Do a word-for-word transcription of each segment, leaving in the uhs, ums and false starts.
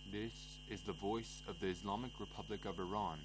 This is the voice of the Islamic Republic of Iran.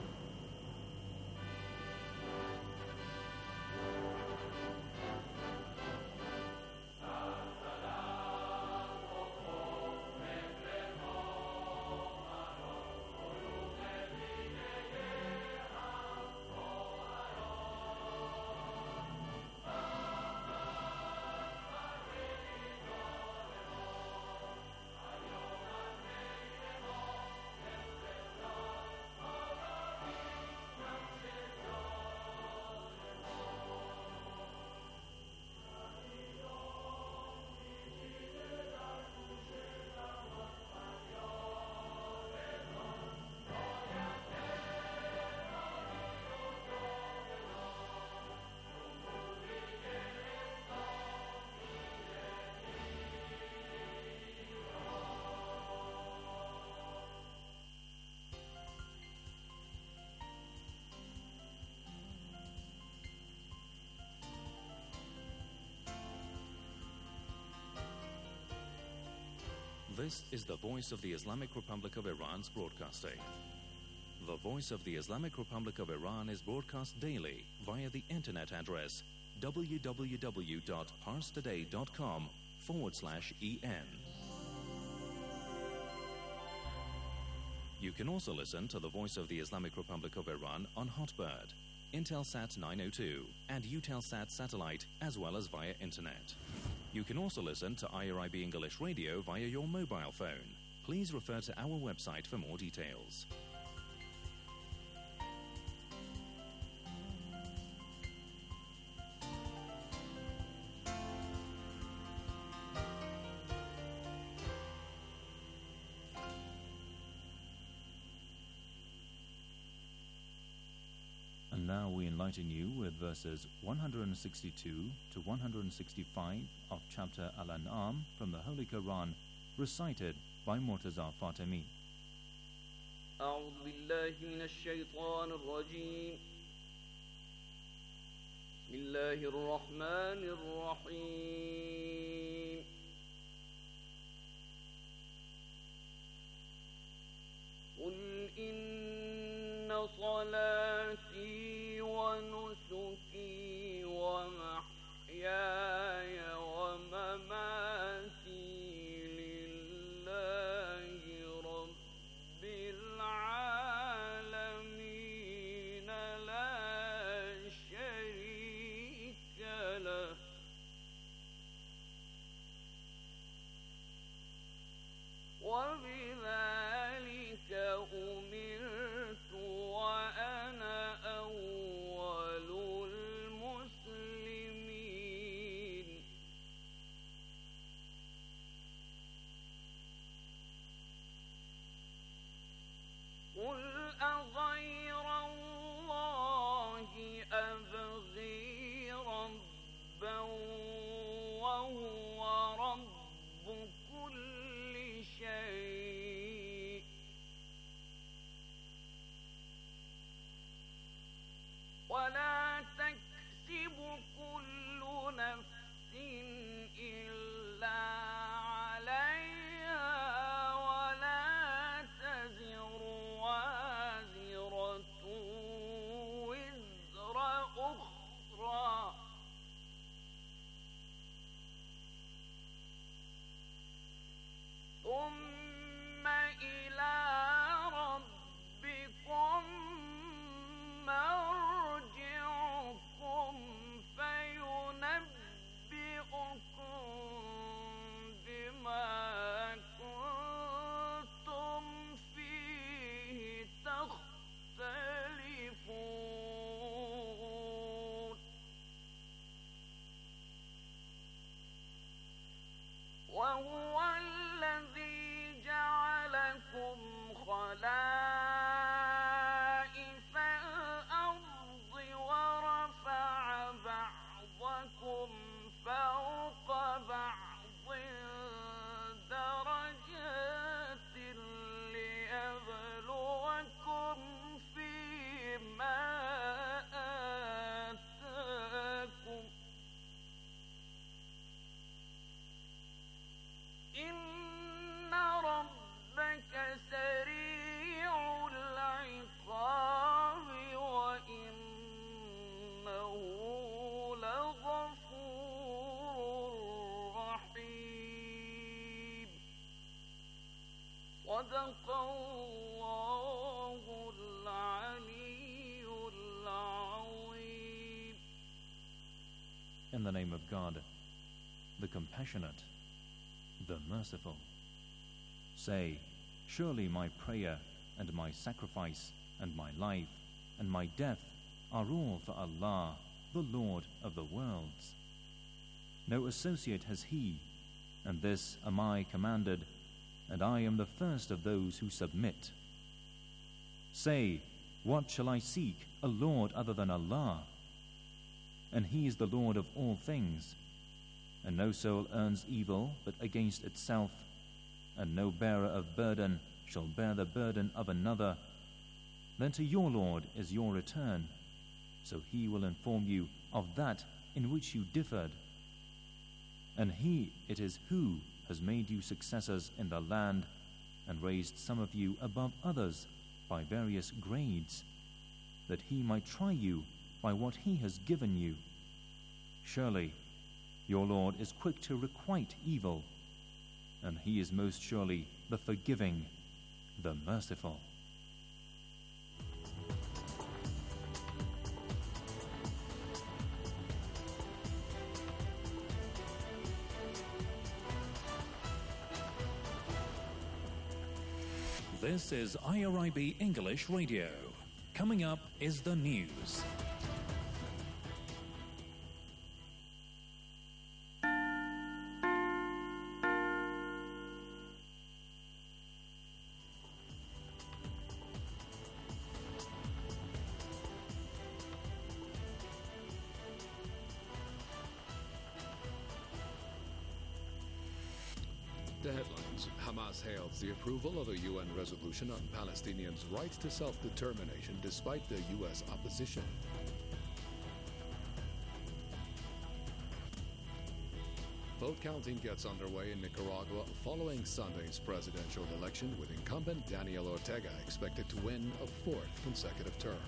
This is the voice of the Islamic Republic of Iran's broadcasting. The voice of the Islamic Republic of Iran is broadcast daily via the internet address www.parstoday.com forward slash en. You can also listen to the voice of the Islamic Republic of Iran on Hotbird, Intelsat nine oh two, and Eutelsat satellite, as well as via internet. You can also listen to I R I B English Radio via your mobile phone. Please refer to our website for more details. And now we enlighten you with verses one hundred sixty-two to one hundred sixty-five of chapter Al-An'am from the Holy Quran, recited by Murtaza Fatemi. أعوذ بالله من الشيطان الرجيم. بسم الله الرحمن الرحيم. قل إن صلاتي ونسكي ومحياي ومماتي لله رب العالمين لا شريك له وبذلك أمرت وأنا أول المسلمين. قل أغير الله أبغي ربا وهو رب كل شيء صدق الله العلي العظيم. In the name of God, the compassionate, the merciful. Say, surely my prayer and my sacrifice and my life and my death are all for Allah, the Lord of the worlds. No associate has He, and this am I commanded, and I am the first of those who submit. Say, what shall I seek, a Lord other than Allah? And He is the Lord of all things, and no soul earns evil but against itself, and no bearer of burden shall bear the burden of another. Then to your Lord is your return, so He will inform you of that in which you differed. And He it is who has made you successors in the land, and raised some of you above others by various grades, that He might try you by what He has given you. Surely your Lord is quick to requite evil, and He is most surely the forgiving, the merciful. This is I R I B English Radio. Coming up is the news. The headlines. Hamas hails the approval of a U N resolution on Palestinians' right to self-determination despite the U S opposition. Vote counting gets underway in Nicaragua following Sunday's presidential election, with incumbent Daniel Ortega expected to win a fourth consecutive term.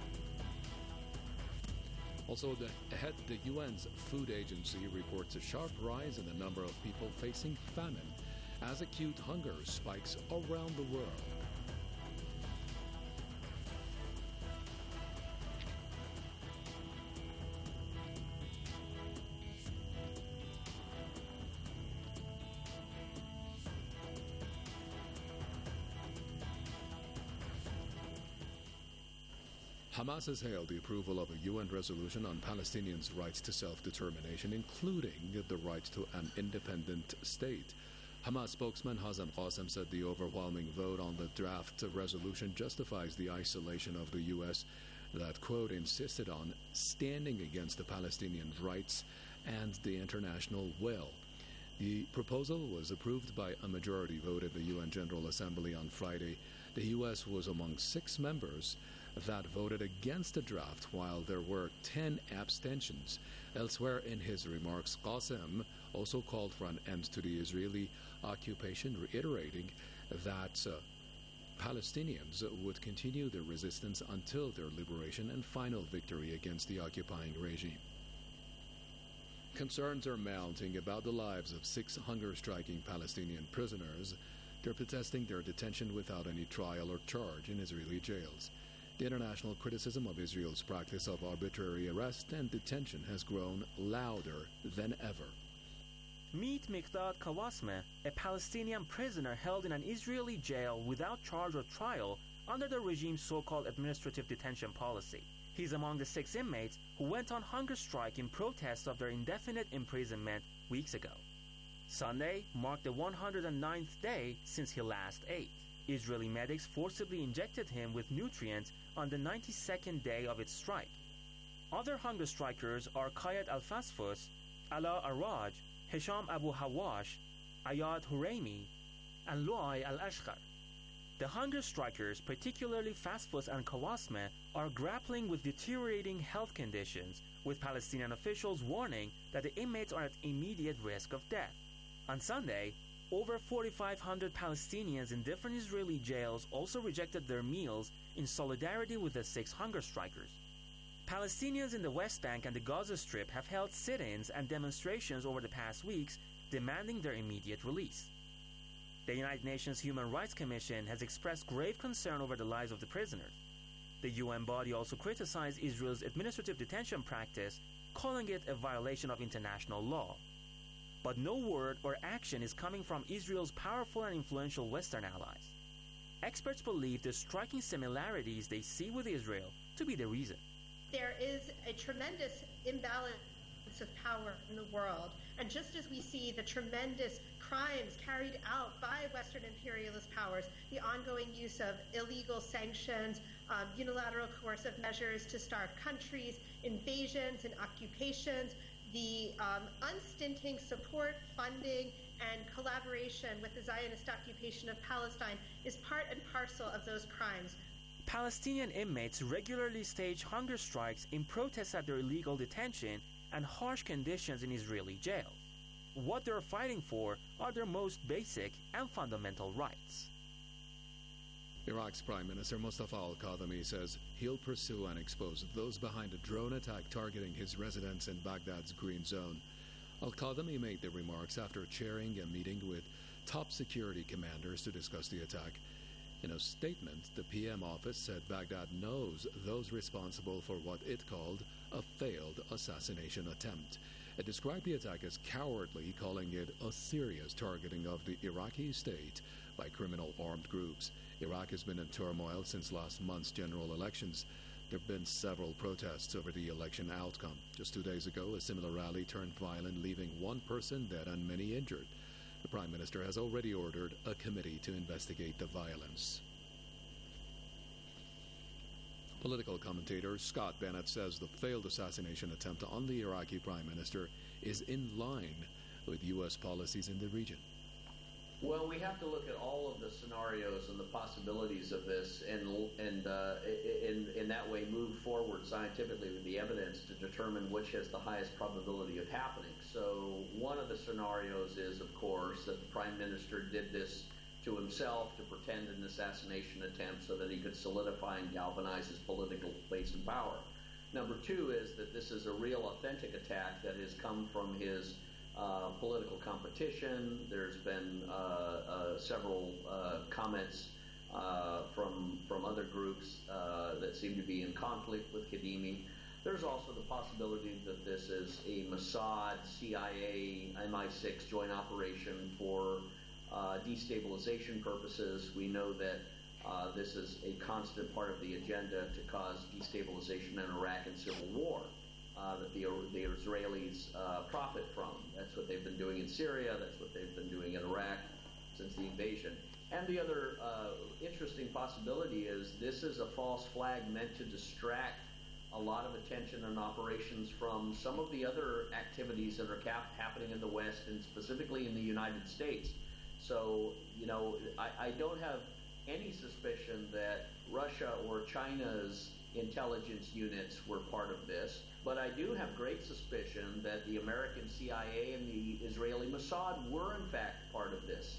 Also, the, ahead, the U N's Food Agency reports a sharp rise in the number of people facing famine as acute hunger spikes around the world. Hamas has hailed the approval of a U N resolution on Palestinians' rights to self-determination, including the right to an independent state. Hamas spokesman Hassan Qasem said the overwhelming vote on the draft resolution justifies the isolation of the U S that, quote, insisted on standing against the Palestinian rights and the international will. The proposal was approved by a majority vote at the U N General Assembly on Friday. The U S was among six members that voted against the draft, while there were ten abstentions. Elsewhere in his remarks, Qasem also called for an end to the Israeli occupation, reiterating that uh, Palestinians would continue their resistance until their liberation and final victory against the occupying regime. Concerns are mounting about the lives of six hunger-striking Palestinian prisoners. They're protesting their detention without any trial or charge in Israeli jails. The international criticism of Israel's practice of arbitrary arrest and detention has grown louder than ever. Meet Mikdad Kawasme, a Palestinian prisoner held in an Israeli jail without charge or trial under the regime's so-called administrative detention policy. He's among the six inmates who went on hunger strike in protest of their indefinite imprisonment weeks ago. Sunday marked the one hundred ninth day since he last ate. Israeli medics forcibly injected him with nutrients on the ninety-second day of its strike. Other hunger strikers are Kayat Al-Fasfus, Ala Araj, Hisham Abu Hawash, Ayad Huraimi, and Luay Al-Ashkar. The hunger strikers, particularly Fasfus and Kawasme, are grappling with deteriorating health conditions, with Palestinian officials warning that the inmates are at immediate risk of death. On Sunday, over forty-five hundred Palestinians in different Israeli jails also rejected their meals in solidarity with the six hunger strikers. Palestinians in the West Bank and the Gaza Strip have held sit-ins and demonstrations over the past weeks demanding their immediate release. The United Nations Human Rights Commission has expressed grave concern over the lives of the prisoners. The U N body also criticized Israel's administrative detention practice, calling it a violation of international law. But no word or action is coming from Israel's powerful and influential Western allies. Experts believe the striking similarities they see with Israel to be the reason. There is a tremendous imbalance of power in the world. And just as we see the tremendous crimes carried out by Western imperialist powers, the ongoing use of illegal sanctions, um, unilateral coercive measures to starve countries, invasions and occupations, the um, unstinting support, funding, and collaboration with the Zionist occupation of Palestine is part and parcel of those crimes. Palestinian inmates regularly stage hunger strikes in protest at their illegal detention and harsh conditions in Israeli jails. What they're fighting for are their most basic and fundamental rights. Iraq's Prime Minister Mustafa al-Kadhimi says he'll pursue and expose those behind a drone attack targeting his residence in Baghdad's Green Zone. Al-Kadhimi made the remarks after chairing a meeting with top security commanders to discuss the attack. In a statement, the P M office said Baghdad knows those responsible for what it called a failed assassination attempt. It described the attack as cowardly, calling it a serious targeting of the Iraqi state by criminal armed groups. Iraq has been in turmoil since last month's general elections. There have been several protests over the election outcome. Just two days ago, a similar rally turned violent, leaving one person dead and many injured. The Prime Minister has already ordered a committee to investigate the violence. Political commentator Scott Bennett says the failed assassination attempt on the Iraqi Prime Minister is in line with U S policies in the region. Well, we have to look at all of the scenarios and the possibilities of this, and and uh, in in that way move forward scientifically with the evidence to determine which has the highest probability of happening. So one of the scenarios is, of course, that the Prime Minister did this to himself to pretend an assassination attempt so that he could solidify and galvanize his political place and power. Number two is that this is a real authentic attack that has come from his Uh, political competition. There's been uh, uh, several uh, comments uh, from from other groups uh, that seem to be in conflict with Kadhimi. There's also the possibility that this is a Mossad, C I A, M I six joint operation for uh, destabilization purposes. We know that uh, this is a constant part of the agenda to cause destabilization in Iraq and civil war. Uh, that the, the Israelis uh, profit from. That's what they've been doing in Syria. That's what they've been doing in Iraq since the invasion. And the other uh, interesting possibility is this is a false flag meant to distract a lot of attention and operations from some of the other activities that are cap- happening in the West and specifically in the United States. So, you know, I, I don't have any suspicion that Russia or China's intelligence units were part of this. But I do have great suspicion that the American C I A and the Israeli Mossad were, in fact, part of this.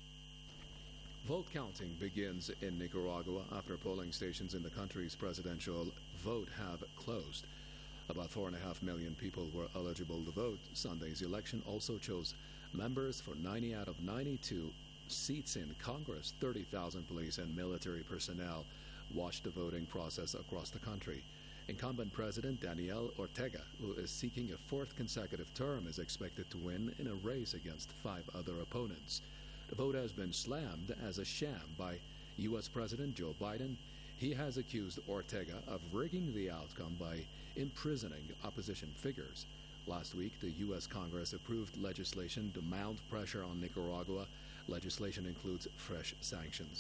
Vote counting begins in Nicaragua after polling stations in the country's presidential vote have closed. About four and a half million people were eligible to vote. Sunday's election also chose members for ninety out of ninety-two seats in Congress. thirty thousand police and military personnel watched the voting process across the country. Incumbent President Daniel Ortega, who is seeking a fourth consecutive term, is expected to win in a race against five other opponents. The vote has been slammed as a sham by U S President Joe Biden. He has accused Ortega of rigging the outcome by imprisoning opposition figures. Last week, the U S Congress approved legislation to mount pressure on Nicaragua. Legislation includes fresh sanctions.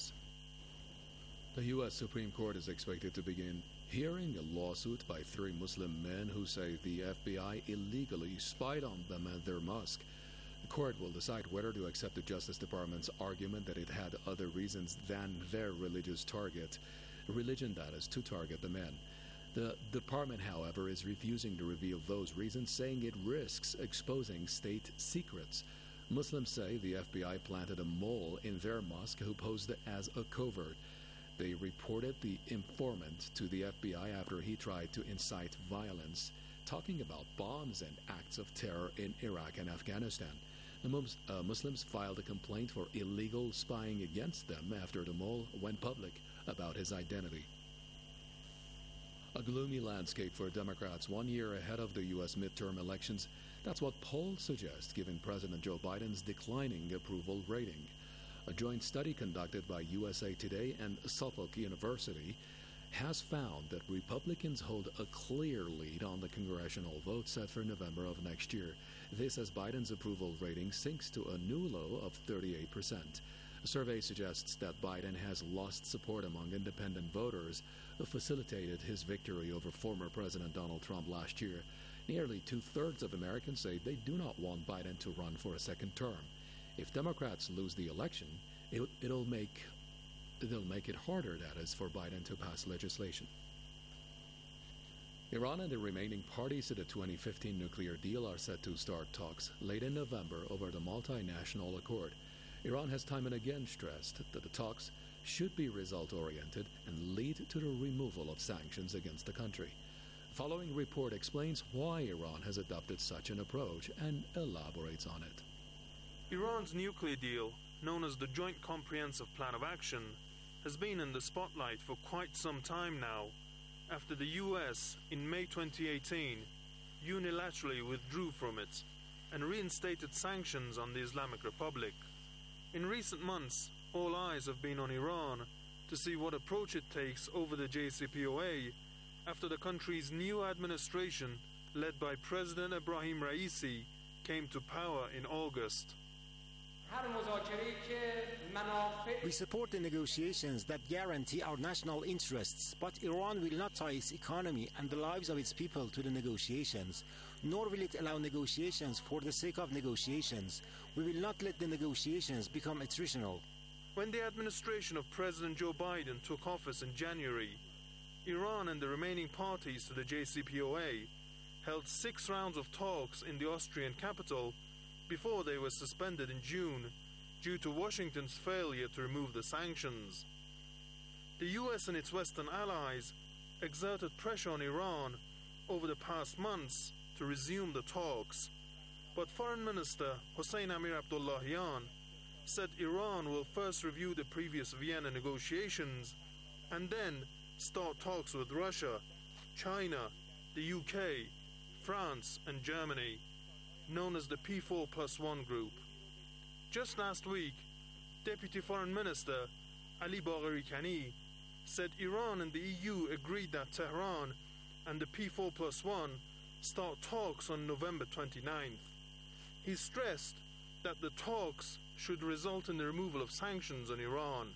The U S Supreme Court is expected to begin hearing a lawsuit by three Muslim men who say the F B I illegally spied on them at their mosque. The court will decide whether to accept the Justice Department's argument that it had other reasons than their religious target, religion that is, to target the men. The department, however, is refusing to reveal those reasons, saying it risks exposing state secrets. Muslims say the F B I planted a mole in their mosque who posed as a covert. They reported the informant to the F B I after he tried to incite violence, talking about bombs and acts of terror in Iraq and Afghanistan. The Mus- uh, Muslims filed a complaint for illegal spying against them after the mole went public about his identity. A gloomy landscape for Democrats one year ahead of the U S midterm elections. That's what polls suggest, given President Joe Biden's declining approval rating. A joint study conducted by U S A Today and Suffolk University has found that Republicans hold a clear lead on the congressional vote set for November of next year. This as Biden's approval rating sinks to a new low of thirty-eight percent. A survey suggests that Biden has lost support among independent voters who facilitated his victory over former President Donald Trump last year. Nearly two-thirds of Americans say they do not want Biden to run for a second term. If Democrats lose the election, it, it'll make it'll make it harder, that is, for Biden to pass legislation. Iran and the remaining parties to the twenty fifteen nuclear deal are set to start talks late in November over the multinational accord. Iran has time and again stressed that the talks should be result-oriented and lead to the removal of sanctions against the country. The following report explains why Iran has adopted such an approach and elaborates on it. Iran's nuclear deal, known as the Joint Comprehensive Plan of Action, has been in the spotlight for quite some time now, after the U S in May twenty eighteen unilaterally withdrew from it and reinstated sanctions on the Islamic Republic. In recent months, all eyes have been on Iran to see what approach it takes over the J C P O A after the country's new administration, led by President Ebrahim Raisi, came to power in August. We support the negotiations that guarantee our national interests, but Iran will not tie its economy and the lives of its people to the negotiations, nor will it allow negotiations for the sake of negotiations. We will not let the negotiations become attritional. When the administration of President Joe Biden took office in January, Iran and the remaining parties to the J C P O A held six rounds of talks in the Austrian capital before they were suspended in June due to Washington's failure to remove the sanctions. The U S and its Western allies exerted pressure on Iran over the past months to resume the talks, but Foreign Minister Hossein Amir Abdullahian said Iran will first review the previous Vienna negotiations and then start talks with Russia, China, the U K, France and Germany, known as the P four plus one group. Just last week, Deputy Foreign Minister Ali Bagheri Kani said Iran and the E U agreed that Tehran and the P four plus one start talks on November twenty-ninth. He stressed that the talks should result in the removal of sanctions on Iran.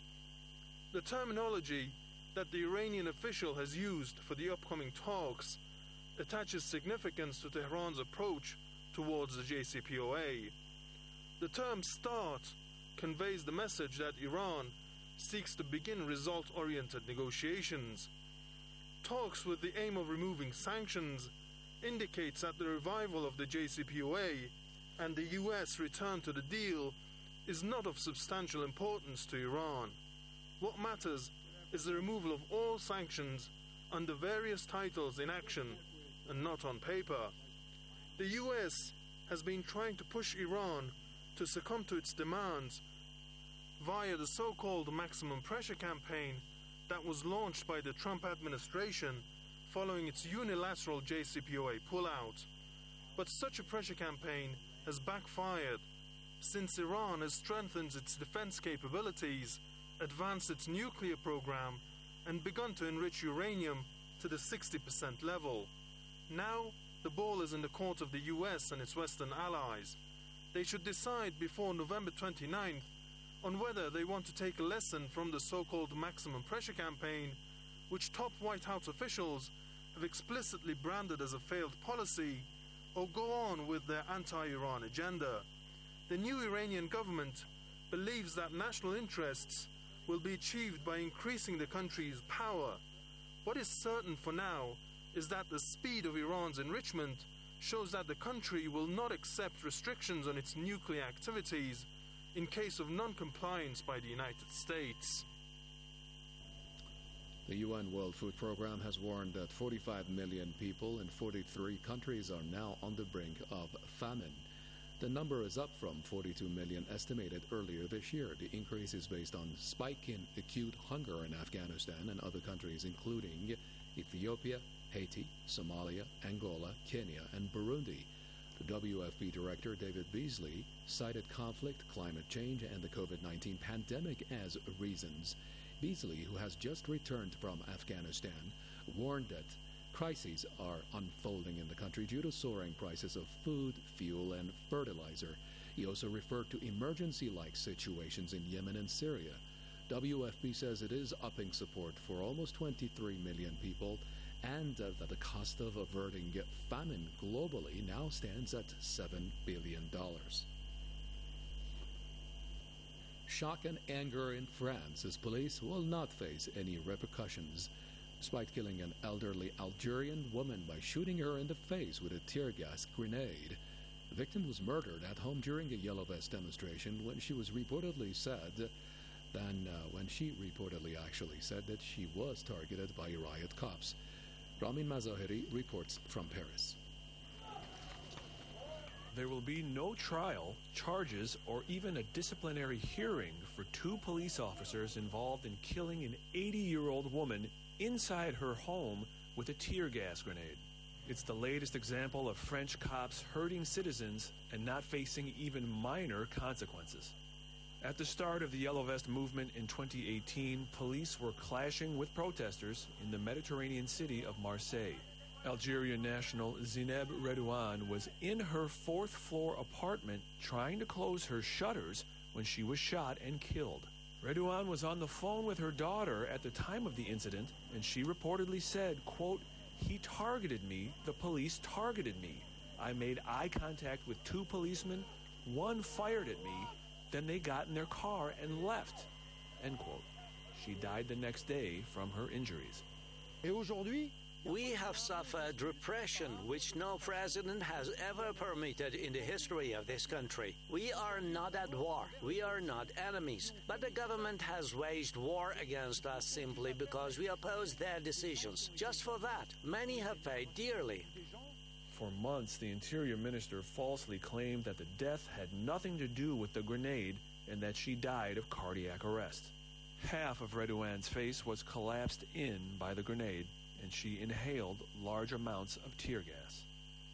The terminology that the Iranian official has used for the upcoming talks attaches significance to Tehran's approach towards the J C P O A. The term START conveys the message that Iran seeks to begin result-oriented negotiations. Talks with the aim of removing sanctions indicates that the revival of the J C P O A and the U S return to the deal is not of substantial importance to Iran. What matters is the removal of all sanctions under various titles in action and not on paper. The U S has been trying to push Iran to succumb to its demands via the so-called maximum pressure campaign that was launched by the Trump administration following its unilateral J C P O A pullout. But such a pressure campaign has backfired since Iran has strengthened its defense capabilities, advanced its nuclear program, and begun to enrich uranium to the sixty percent level. Now, the ball is in the court of the U S and its Western allies. They should decide before November twenty-ninth on whether they want to take a lesson from the so-called maximum pressure campaign, which top White House officials have explicitly branded as a failed policy, or go on with their anti-Iran agenda. The new Iranian government believes that national interests will be achieved by increasing the country's power. What is certain for now is that the speed of Iran's enrichment shows that the country will not accept restrictions on its nuclear activities in case of non-compliance by the United States. The U N World Food Programme has warned that forty-five million people in forty-three countries are now on the brink of famine. The number is up from forty-two million estimated earlier this year. The increase is based on spike in acute hunger in Afghanistan and other countries including Ethiopia, Haiti, Somalia, Angola, Kenya, and Burundi. The W F P director, David Beasley, cited conflict, climate change, and the COVID nineteen pandemic as reasons. Beasley, who has just returned from Afghanistan, warned that crises are unfolding in the country due to soaring prices of food, fuel, and fertilizer. He also referred to emergency-like situations in Yemen and Syria. W F P says it is upping support for almost twenty-three million people and uh, that the cost of averting famine globally now stands at seven billion dollars. Shock and anger in France as police will not face any repercussions. Despite killing an elderly Algerian woman by shooting her in the face with a tear gas grenade, the victim was murdered at home during a Yellow Vest demonstration when she was reportedly said, then uh, when she reportedly actually said that she was targeted by riot cops. Ramin Mazaheri reports from Paris. There will be no trial, charges, or even a disciplinary hearing for two police officers involved in killing an eighty-year-old woman inside her home with a tear gas grenade. It's the latest example of French cops hurting citizens and not facing even minor consequences. At the start of the Yellow Vest movement in twenty eighteen, police were clashing with protesters in the Mediterranean city of Marseille. Algerian national Zineb Redouane was in her fourth-floor apartment trying to close her shutters when she was shot and killed. Redouane was on the phone with her daughter at the time of the incident, and she reportedly said, quote, "He targeted me, the police targeted me. I made eye contact with two policemen, one fired at me, then they got in their car and left," end quote. She died the next day from her injuries. We have suffered repression which no president has ever permitted in the history of this country. We are not at war. We are not enemies. But the government has waged war against us simply because we oppose their decisions. Just for that, many have paid dearly. For months, the Interior Minister falsely claimed that the death had nothing to do with the grenade and that she died of cardiac arrest. Half of Redouane's face was collapsed in by the grenade, and she inhaled large amounts of tear gas.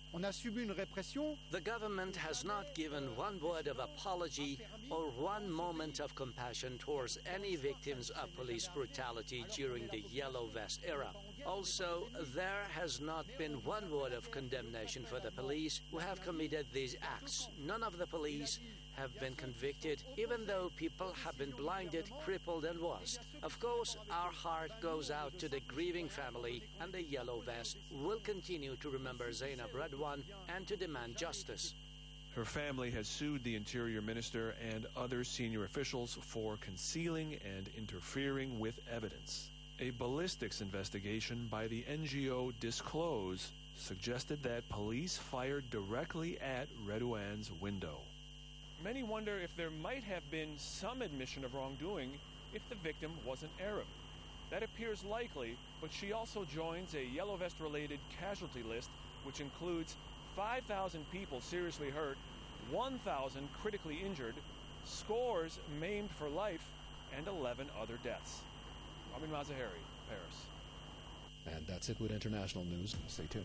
The government has not given one word of apology or one moment of compassion towards any victims of police brutality during the Yellow Vest era. Also, there has not been one word of condemnation for the police who have committed these acts. None of the police have been convicted, even though people have been blinded, crippled, and lost. Of course, our heart goes out to the grieving family, and the Yellow Vest will continue to remember Zineb Redouane and to demand justice. Her family has sued the Interior Minister and other senior officials for concealing and interfering with evidence. A ballistics investigation by the N G O Disclose suggested that police fired directly at Redouane's window. Many wonder if there might have been some admission of wrongdoing if the victim wasn't Arab. That appears likely, but she also joins a Yellow Vest-related casualty list, which includes five thousand people seriously hurt, one thousand critically injured, scores maimed for life, and eleven other deaths. Ramin Mazaheri, Paris. And that's it with international news. Stay tuned.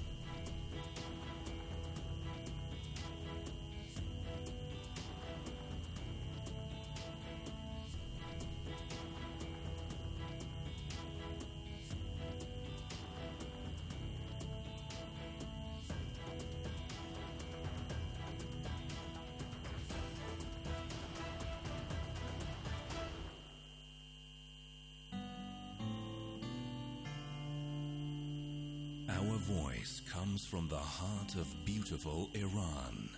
Our voice comes from the heart of beautiful Iran.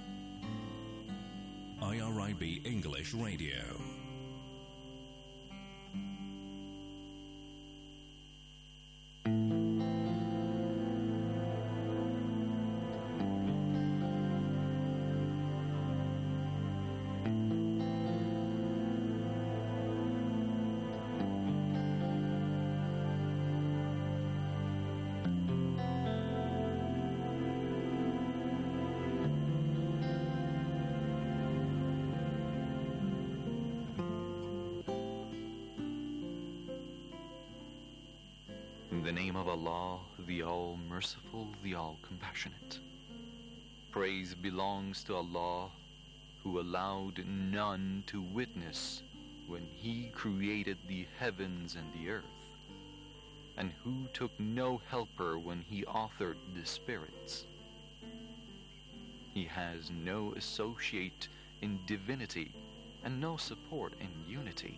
I R I B English Radio. In the name of Allah, the All-Merciful, the All-Compassionate. Praise belongs to Allah, who allowed none to witness when He created the heavens and the earth, and who took no helper when He authored the spirits. He has no associate in divinity and no support in unity.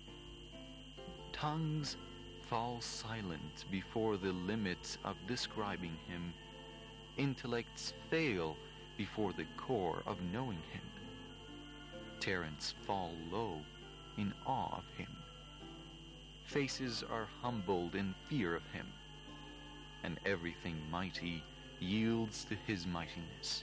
Tongues fall silent before the limits of describing Him. Intellects fail before the core of knowing Him. Terrants fall low in awe of Him. Faces are humbled in fear of Him, and everything mighty yields to His mightiness.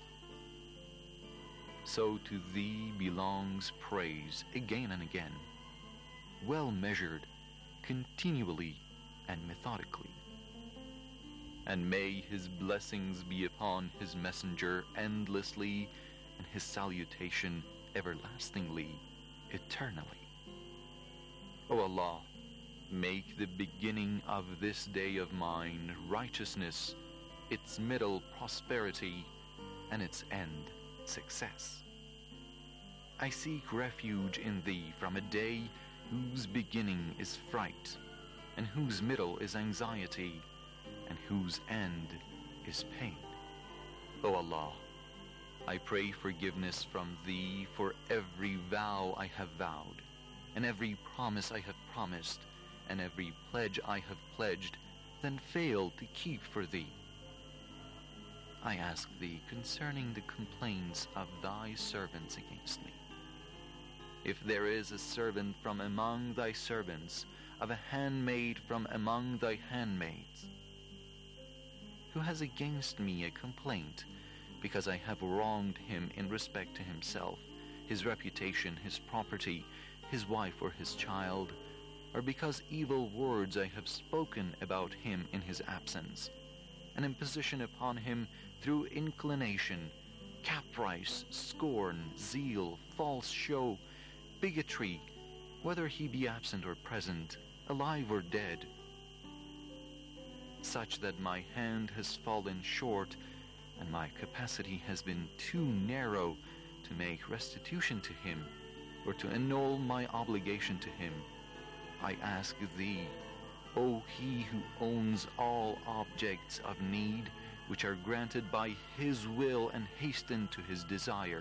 So to Thee belongs praise again and again, well measured, continually and methodically. And may His blessings be upon His messenger endlessly, and His salutation everlastingly, eternally. O Allah, make the beginning of this day of mine righteousness, its middle prosperity, and its end success. I seek refuge in Thee from a day whose beginning is fright, and whose middle is anxiety, and whose end is pain. O Allah, I pray forgiveness from Thee for every vow I have vowed, and every promise I have promised, and every pledge I have pledged, then failed to keep for Thee. I ask Thee concerning the complaints of Thy servants against me. If there is a servant from among Thy servants, of a handmaid from among Thy handmaids, who has against me a complaint, because I have wronged him in respect to himself, his reputation, his property, his wife or his child, or because evil words I have spoken about him in his absence, an imposition upon him through inclination, caprice, scorn, zeal, false show, bigotry, whether he be absent or present, alive or dead, such that my hand has fallen short and my capacity has been too narrow to make restitution to him or to annul my obligation to him, I ask Thee, O He who owns all objects of need, which are granted by His will and hasten to His desire,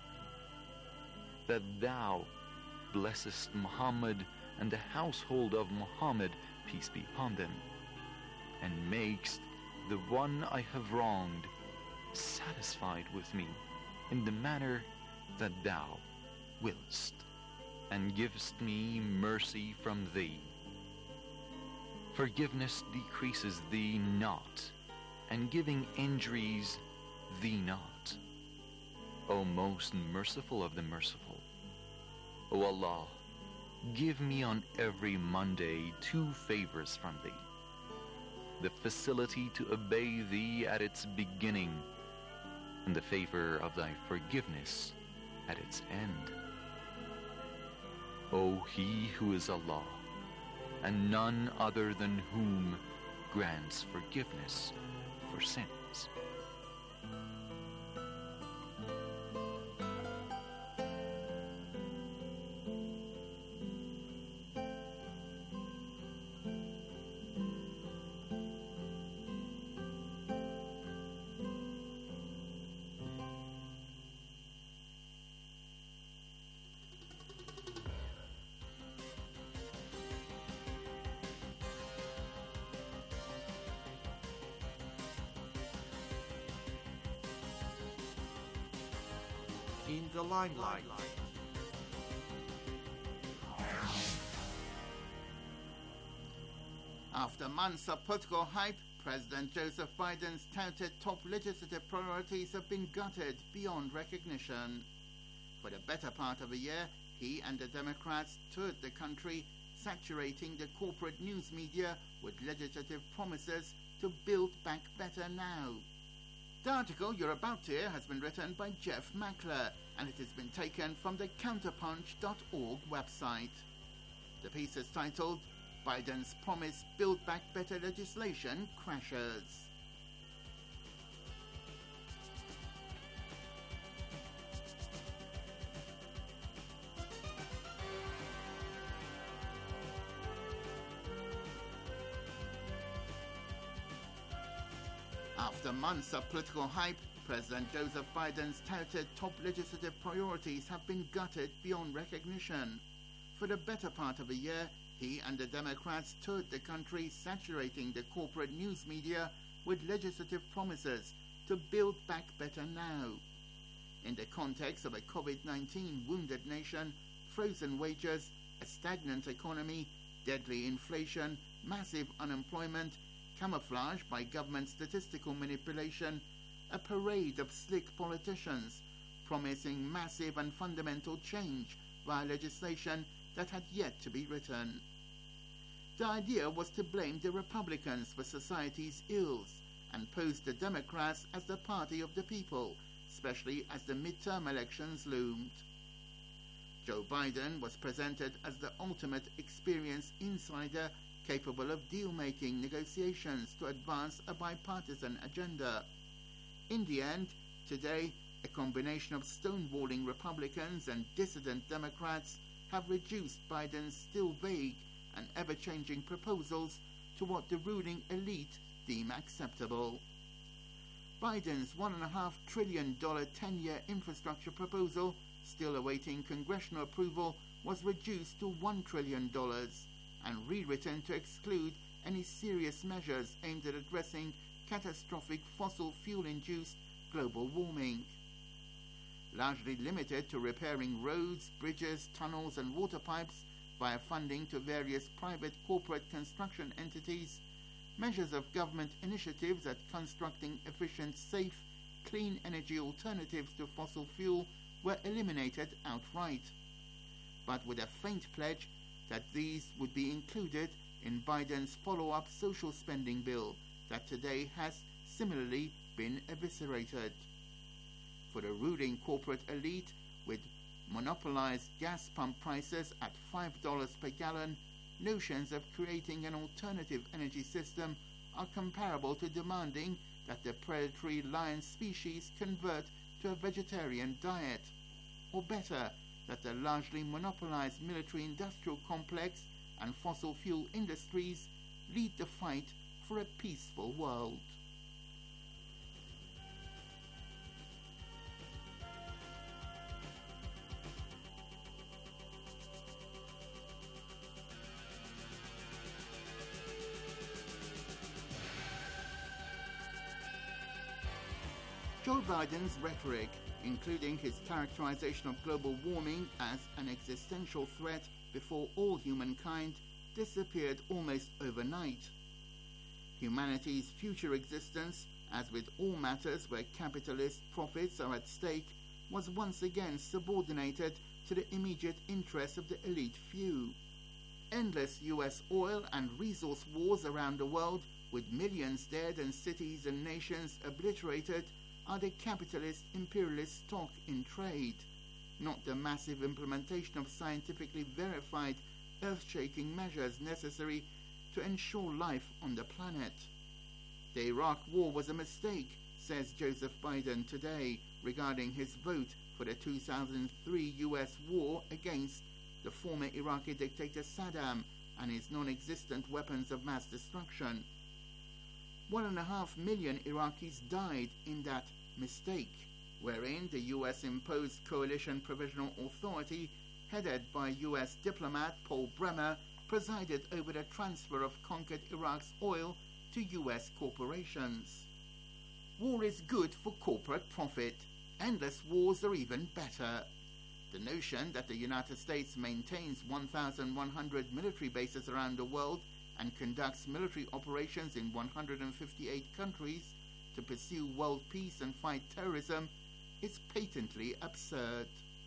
that Thou blessest Muhammad and the household of Muhammad, peace be upon them, and makest the one I have wronged satisfied with me in the manner that Thou willst, and givest me mercy from Thee. Forgiveness decreases Thee not, and giving injuries Thee not. O most merciful of the merciful, O Allah, give me on every Monday two favors from Thee: the facility to obey Thee at its beginning, and the favor of Thy forgiveness at its end. O He who is Allah, and none other than whom grants forgiveness for sins. In the limelight. After months of political hype, President Joseph Biden's touted top legislative priorities have been gutted beyond recognition. For the better part of a year, he and the Democrats toured the country, saturating the corporate news media with legislative promises to build back better now. The article you're about to hear has been written by Jeff Mackler, and it has been taken from the counterpunch dot org website. The piece is titled, Biden's promised Build Back Better legislation crashes. After months of political hype, President Joseph Biden's touted top legislative priorities have been gutted beyond recognition. For the better part of a year, he and the Democrats toured the country, saturating the corporate news media with legislative promises to build back better now. In the context of a COVID nineteen wounded nation, frozen wages, a stagnant economy, deadly inflation, massive unemployment, camouflaged by government statistical manipulation, a parade of slick politicians promising massive and fundamental change via legislation that had yet to be written. The idea was to blame the Republicans for society's ills and pose the Democrats as the party of the people, especially as the midterm elections loomed. Joe Biden was presented as the ultimate experienced insider capable of deal-making negotiations to advance a bipartisan agenda. In the end, today, a combination of stonewalling Republicans and dissident Democrats have reduced Biden's still vague and ever-changing proposals to what the ruling elite deem acceptable. Biden's one point five trillion dollars ten-year infrastructure proposal, still awaiting congressional approval, was reduced to one trillion dollars and rewritten to exclude any serious measures aimed at addressing catastrophic fossil fuel-induced global warming. Largely limited to repairing roads, bridges, tunnels and water pipes via funding to various private corporate construction entities, measures of government initiatives at constructing efficient, safe, clean energy alternatives to fossil fuel were eliminated outright, but with a faint pledge that these would be included in Biden's follow-up social spending bill that today has similarly been eviscerated. For the ruling corporate elite, with monopolized gas pump prices at five dollars per gallon, notions of creating an alternative energy system are comparable to demanding that the predatory lion species convert to a vegetarian diet, or better, that the largely monopolized military-industrial complex and fossil fuel industries lead the fight for a peaceful world. Joe Biden's rhetoric, including his characterization of global warming as an existential threat before all humankind, disappeared almost overnight. Humanity's future existence, as with all matters where capitalist profits are at stake, was once again subordinated to the immediate interests of the elite few. Endless U S oil and resource wars around the world, with millions dead and cities and nations obliterated, are the capitalist imperialist stock in trade, not the massive implementation of scientifically verified earth-shaking measures necessary to ensure life on the planet. The Iraq War was a mistake, says Joseph Biden today regarding his vote for the two thousand three U S war against the former Iraqi dictator Saddam and his non-existent weapons of mass destruction. One and a half million Iraqis died in that mistake, wherein the U S imposed Coalition Provisional Authority, headed by U S diplomat Paul Bremer, presided over the transfer of conquered Iraq's oil to U S corporations. War is good for corporate profit. Endless wars are even better. The notion that the United States maintains one thousand one hundred military bases around the world and conducts military operations in one hundred fifty-eight countries to pursue world peace and fight terrorism is patently absurd.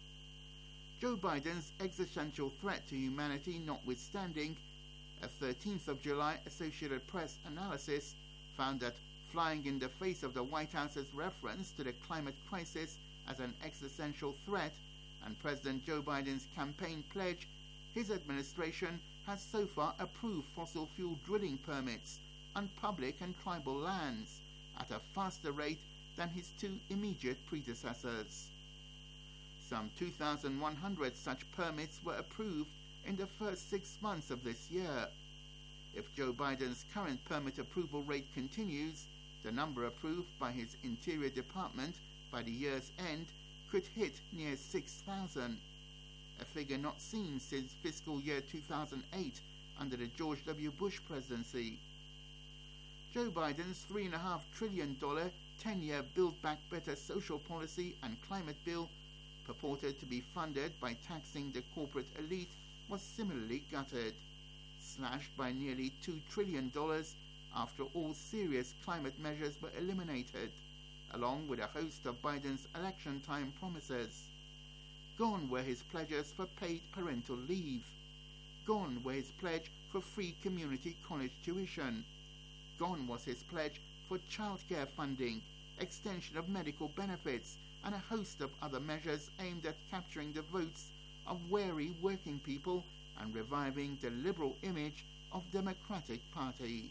Joe Biden's existential threat to humanity notwithstanding, a thirteenth of July Associated Press analysis found that flying in the face of the White House's reference to the climate crisis as an existential threat and President Joe Biden's campaign pledge, his administration has so far approved fossil fuel drilling permits on public and tribal lands at a faster rate than his two immediate predecessors. Some two thousand one hundred such permits were approved in the first six months of this year. If Joe Biden's current permit approval rate continues, the number approved by his Interior Department by the year's end could hit near six thousand, a figure not seen since fiscal year two thousand eight under the George W. Bush presidency. Joe Biden's three point five trillion dollars ten-year Build Back Better social policy and climate bill, purported to be funded by taxing the corporate elite, was similarly gutted, slashed by nearly two trillion dollars after all serious climate measures were eliminated, along with a host of Biden's election time promises. Gone were his pledges for paid parental leave. Gone were his pledge for free community college tuition. Gone was his pledge for childcare funding, extension of medical benefits, and a host of other measures aimed at capturing the votes of wary working people and reviving the liberal image of Democratic Party.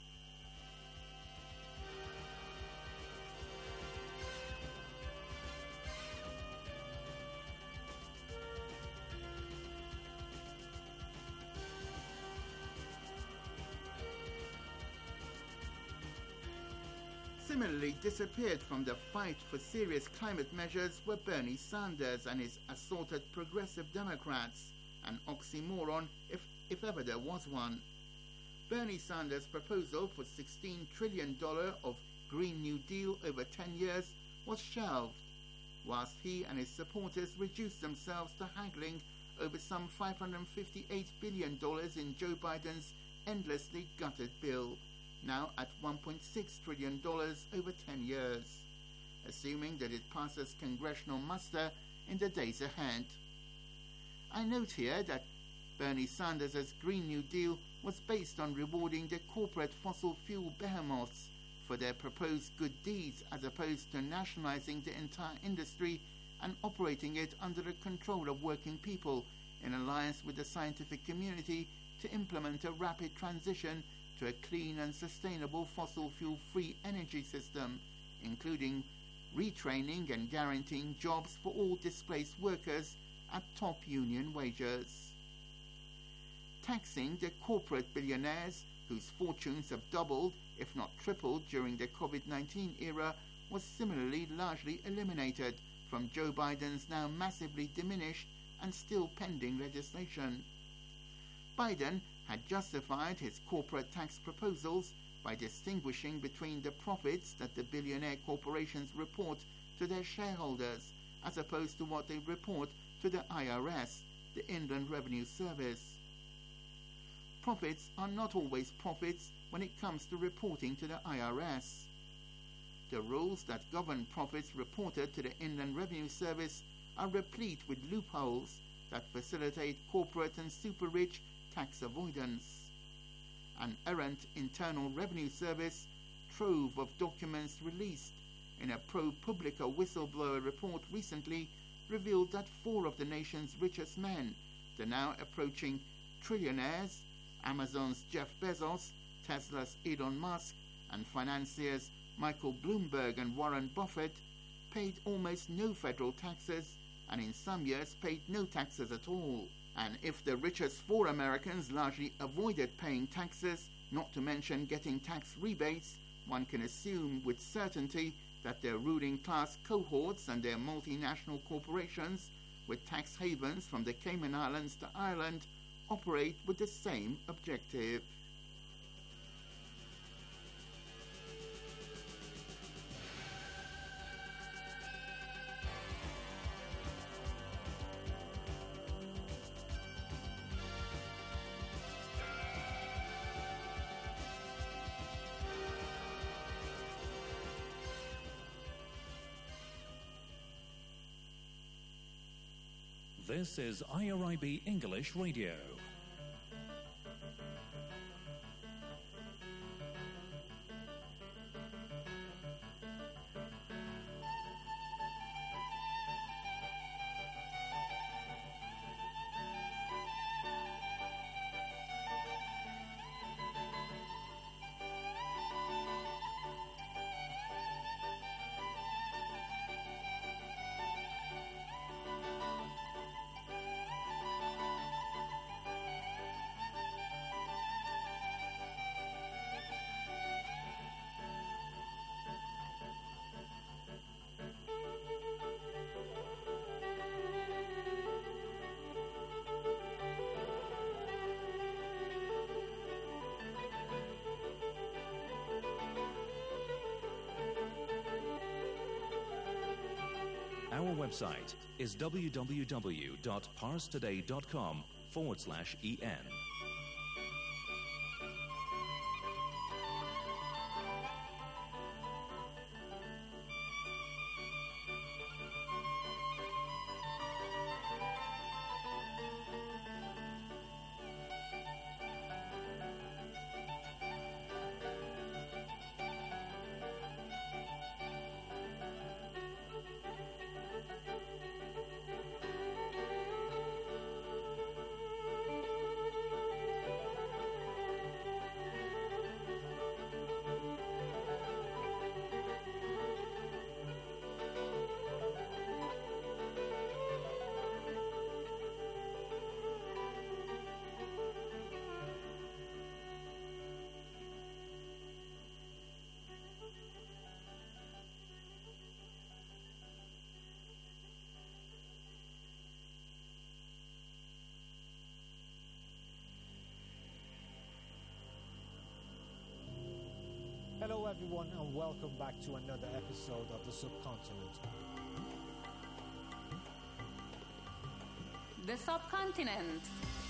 Similarly disappeared from the fight for serious climate measures were Bernie Sanders and his assorted progressive Democrats, an oxymoron if, if ever there was one. Bernie Sanders' proposal for sixteen trillion dollars of Green New Deal over ten years was shelved, whilst he and his supporters reduced themselves to haggling over some five hundred fifty-eight billion dollars in Joe Biden's endlessly gutted bill, now at one point six trillion dollars over ten years, assuming that it passes congressional muster in the days ahead. I note here that Bernie Sanders' Green New Deal was based on rewarding the corporate fossil fuel behemoths for their proposed good deeds as opposed to nationalizing the entire industry and operating it under the control of working people in alliance with the scientific community to implement a rapid transition to a clean and sustainable fossil fuel-free energy system, including retraining and guaranteeing jobs for all displaced workers at top union wages. Taxing the corporate billionaires, whose fortunes have doubled, if not tripled, during the COVID nineteen era, was similarly largely eliminated from Joe Biden's now massively diminished and still pending legislation. Biden had justified his corporate tax proposals by distinguishing between the profits that the billionaire corporations report to their shareholders as opposed to what they report to the I R S, the Inland Revenue Service. Profits are not always profits when it comes to reporting to the I R S. The rules that govern profits reported to the Inland Revenue Service are replete with loopholes that facilitate corporate and super-rich tax avoidance. An errant Internal Revenue Service trove of documents released in a ProPublica whistleblower report recently revealed that four of the nation's richest men, the now approaching trillionaires, Amazon's Jeff Bezos, Tesla's Elon Musk, and financiers Michael Bloomberg and Warren Buffett, paid almost no federal taxes and in some years paid no taxes at all. And if the richest four Americans largely avoided paying taxes, not to mention getting tax rebates, one can assume with certainty that their ruling class cohorts and their multinational corporations, with tax havens from the Cayman Islands to Ireland, operate with the same objective. This is I R I B English Radio. website is www.parstoday.com forward slash en. Hello everyone and welcome back to another episode of The Subcontinent. The Subcontinent.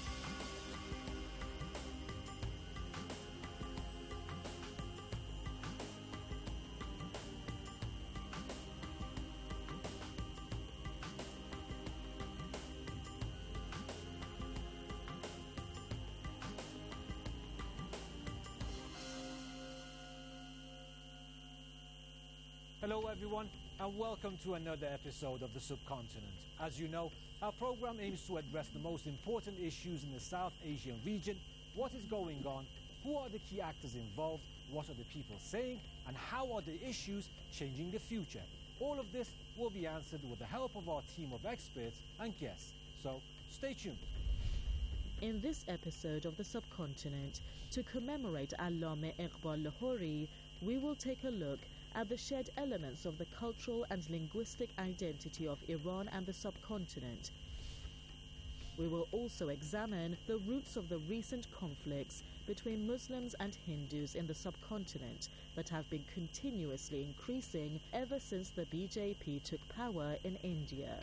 Hello everyone and welcome to another episode of The Subcontinent. As you know, our program aims to address the most important issues in the South Asian region, what is going on, who are the key actors involved, what are the people saying, and how are the issues changing the future. All of this will be answered with the help of our team of experts and guests, so stay tuned. In this episode of The Subcontinent, to commemorate Allame Iqbal Lahori, we will take a look at the shared elements of the cultural and linguistic identity of Iran and the subcontinent. We will also examine the roots of the recent conflicts between Muslims and Hindus in the subcontinent that have been continuously increasing ever since the B J P took power in India.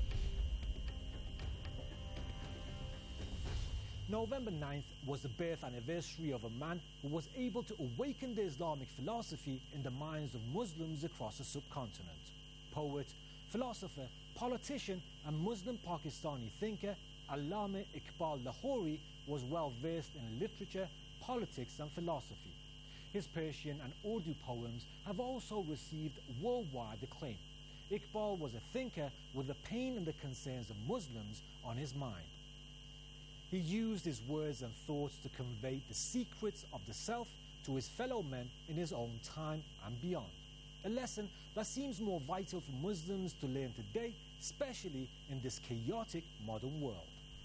November ninth was the birth anniversary of a man who was able to awaken the Islamic philosophy in the minds of Muslims across the subcontinent. Poet, philosopher, politician and Muslim Pakistani thinker Allame Iqbal Lahori was well versed in literature, politics and philosophy. His Persian and Urdu poems have also received worldwide acclaim. Iqbal was a thinker with the pain and the concerns of Muslims on his mind. He used his words and thoughts to convey the secrets of the self to his fellow men in his own time and beyond. A lesson that seems more vital for Muslims to learn today, especially in this chaotic modern world.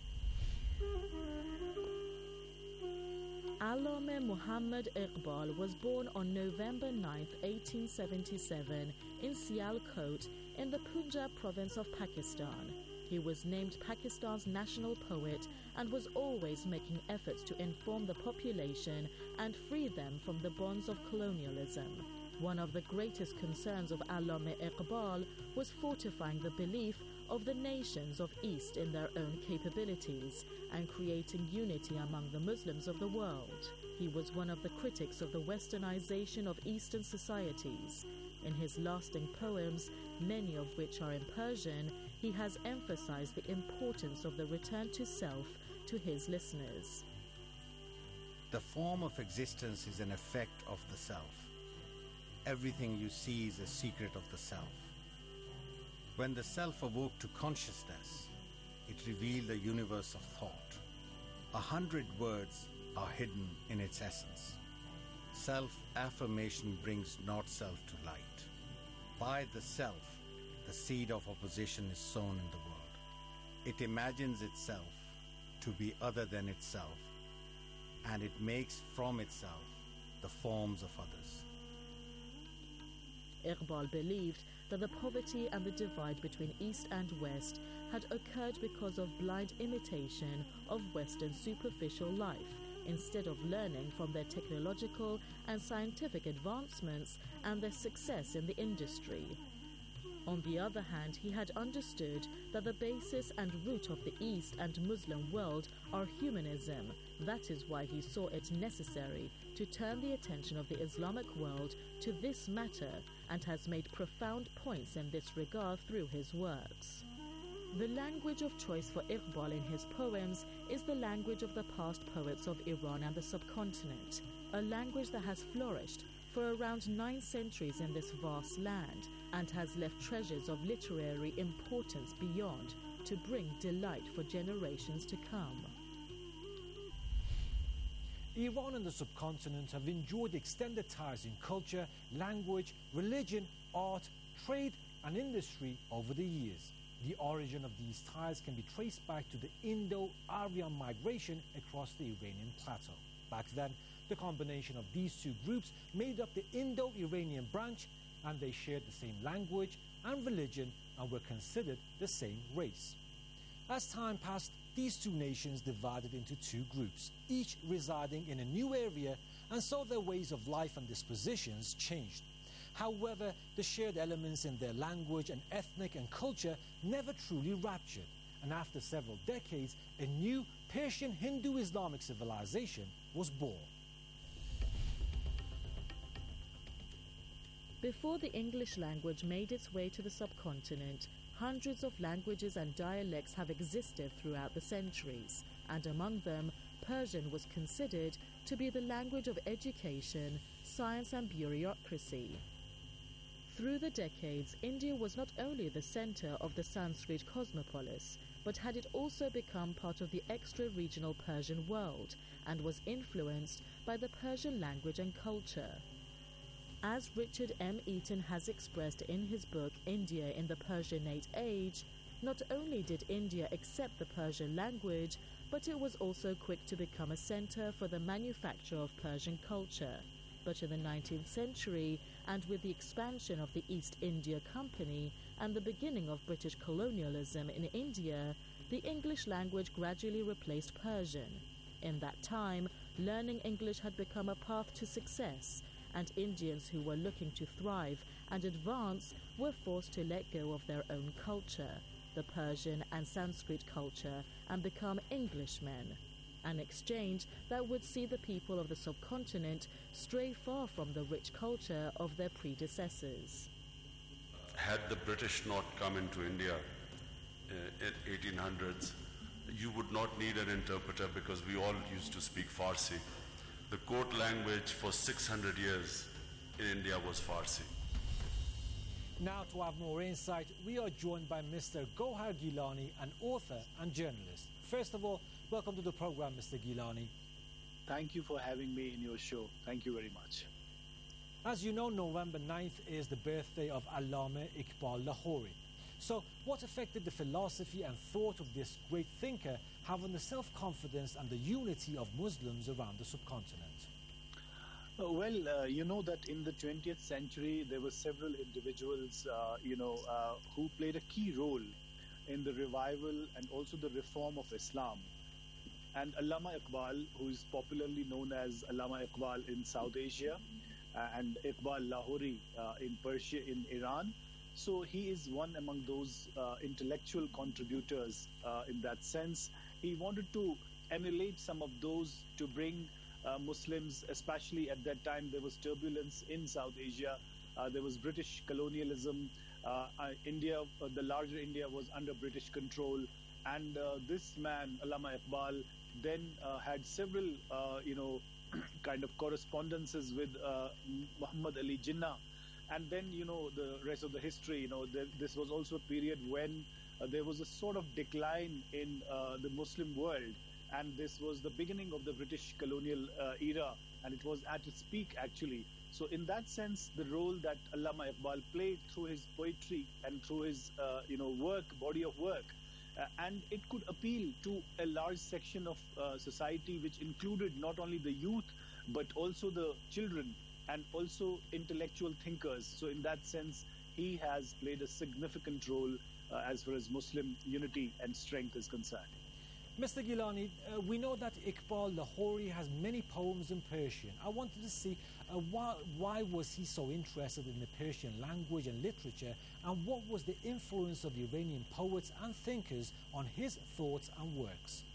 Allame Muhammad Iqbal was born on November ninth, eighteen seventy-seven in Sialkot in the Punjab province of Pakistan. He was named Pakistan's national poet and was always making efforts to inform the population and free them from the bonds of colonialism. One of the greatest concerns of Allame Iqbal was fortifying the belief of the nations of East in their own capabilities and creating unity among the Muslims of the world. He was one of the critics of the westernization of Eastern societies. In his lasting poems, many of which are in Persian, he has emphasized the importance of the return to self to his listeners. The form of existence is an effect of the self. Everything you see is a secret of the self. When the self awoke to consciousness, it revealed a universe of thought. A hundred words are hidden in its essence. Self-affirmation brings not self to light. By the self, the seed of opposition is sown in the world. It imagines itself to be other than itself, and it makes from itself the forms of others. Iqbal believed that the poverty and the divide between East and West had occurred because of blind imitation of Western superficial life, instead of learning from their technological and scientific advancements and their success in the industry. On the other hand, he had understood that the basis and root of the East and Muslim world are humanism. That is why he saw it necessary to turn the attention of the Islamic world to this matter, and has made profound points in this regard through his works. The language of choice for Iqbal in his poems is the language of the past poets of Iran and the subcontinent, a language that has flourished for around nine centuries in this vast land and has left treasures of literary importance beyond to bring delight for generations to come. Iran and the subcontinent have enjoyed extended ties in culture, language, religion, art, trade and industry over the years. The origin of these ties can be traced back to the Indo-Aryan migration across the Iranian plateau. Back then, the combination of these two groups made up the Indo-Iranian branch, and they shared the same language and religion and were considered the same race. As time passed, these two nations divided into two groups, each residing in a new area, and so their ways of life and dispositions changed. However, the shared elements in their language and ethnic and culture never truly ruptured, and after several decades, a new Persian Hindu-Islamic civilization was born. Before the English language made its way to the subcontinent, hundreds of languages and dialects have existed throughout the centuries, and among them, Persian was considered to be the language of education, science and bureaucracy. Through the decades, India was not only the center of the Sanskrit cosmopolis, but had it also become part of the extra-regional Persian world and was influenced by the Persian language and culture. As Richard M. Eaton has expressed in his book India in the Persianate Age, not only did India accept the Persian language, but it was also quick to become a center for the manufacture of Persian culture. But in the nineteenth century, and with the expansion of the East India Company and the beginning of British colonialism in India, the English language gradually replaced Persian. In that time, learning English had become a path to success, and Indians who were looking to thrive and advance were forced to let go of their own culture, the Persian and Sanskrit culture, and become Englishmen. An exchange that would see the people of the subcontinent stray far from the rich culture of their predecessors. Had the British not come into India uh, in eighteen hundreds, you would not need an interpreter because we all used to speak Farsi. The court language for six hundred years in India was Farsi. Now, to have more insight, we are joined by Mister Gohar Gilani, an author and journalist. First of all, welcome to the program, Mister Gilani. Thank you for having me in your show. Thank you very much. As you know, November ninth is the birthday of Allama Iqbal Lahori. So, what effect did the philosophy and thought of this great thinker have on the self-confidence and the unity of Muslims around the subcontinent? Uh, well, uh, you know that in the twentieth century, there were several individuals, uh, you know, uh, who played a key role in the revival and also the reform of Islam. And Allama Iqbal, who is popularly known as Allama Iqbal in South Asia, uh, and Iqbal Lahori uh, in Persia, in Iran. So he is one among those uh, intellectual contributors uh, in that sense. He wanted to emulate some of those to bring uh, Muslims, especially at that time there was turbulence in South Asia. Uh, there was British colonialism. Uh, uh, India, uh, the larger India was under British control. And uh, this man, Allama Iqbal, then uh, had several, uh, you know, kind of correspondences with uh, Muhammad Ali Jinnah. And then, you know, the rest of the history, you know, the, this was also a period when uh, there was a sort of decline in uh, the Muslim world. And this was the beginning of the British colonial uh, era. And it was at its peak, actually. So in that sense, the role that Allama Iqbal played through his poetry and through his, uh, you know, work, body of work, uh, and it could appeal to a large section of uh, society, which included not only the youth, but also the children, and also intellectual thinkers. So in that sense, he has played a significant role uh, as far as Muslim unity and strength is concerned. Mister Gilani, uh, we know that Iqbal Lahori has many poems in Persian. I wanted to see uh, why, why was he so interested in the Persian language and literature, and what was the influence of Iranian poets and thinkers on his thoughts and works?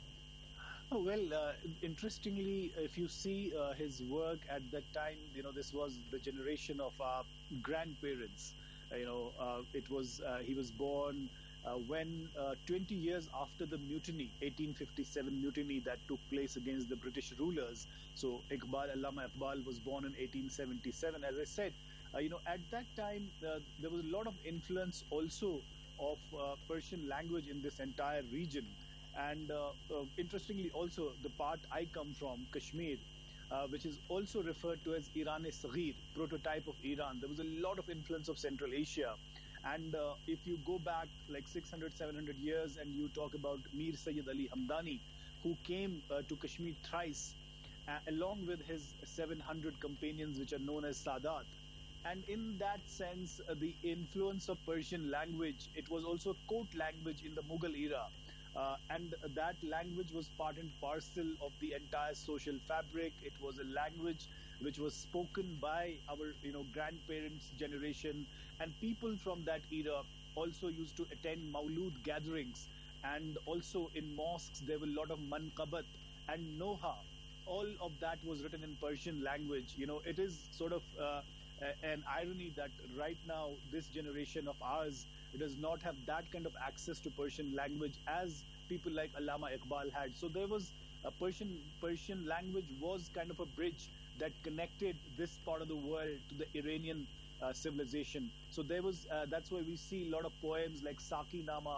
Oh, well, uh, interestingly, if you see uh, his work at that time, you know, this was the generation of our grandparents. Uh, you know, uh, it was, uh, he was born Uh, when uh, twenty years after the mutiny, eighteen fifty-seven mutiny that took place against the British rulers. So Iqbal, Allama Iqbal was born in eighteen seventy-seven. As I said, uh, you know, at that time, uh, there was a lot of influence also of uh, Persian language in this entire region. And uh, uh, interestingly also, the part I come from, Kashmir, uh, which is also referred to as Iran-e-Saghir, prototype of Iran. There was a lot of influence of Central Asia. And uh, if you go back like six hundred, seven hundred years and you talk about Mir Sayyid Ali Hamdani, who came uh, to Kashmir thrice, uh, along with his seven hundred companions, which are known as Sadat. And in that sense, uh, the influence of Persian language, it was also a court language in the Mughal era. Uh, and that language was part and parcel of the entire social fabric. It was a language which was spoken by our, you know, grandparents' generation, and people from that era also used to attend Maulud gatherings, and also in mosques there were a lot of manqabat and noha. All of that was written in Persian language. You know, it is sort of uh, an irony that right now this generation of ours does not have that kind of access to Persian language as people like Allama Iqbal had. So there was a Persian Persian language was kind of a bridge that connected this part of the world to the Iranian uh, civilization. So there was uh, that's why we see a lot of poems like Saki Nama,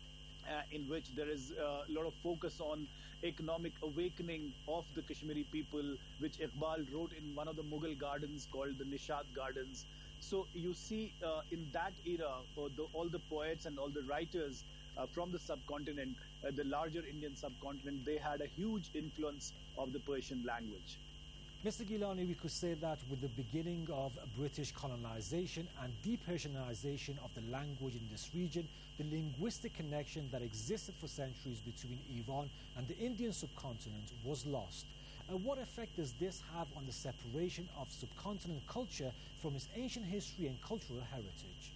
uh, in which there is uh, a lot of focus on economic awakening of the Kashmiri people, which Iqbal wrote in one of the Mughal gardens called the Nishad Gardens. So you see uh, in that era, uh, the, all the poets and all the writers uh, from the subcontinent, uh, the larger Indian subcontinent, they had a huge influence of the Persian language. Mister Gilani, we could say that with the beginning of British colonization and de-Persianization of the language in this region, the linguistic connection that existed for centuries between Iran and the Indian subcontinent was lost. Uh, what effect does this have on the separation of subcontinent culture from its ancient history and cultural heritage?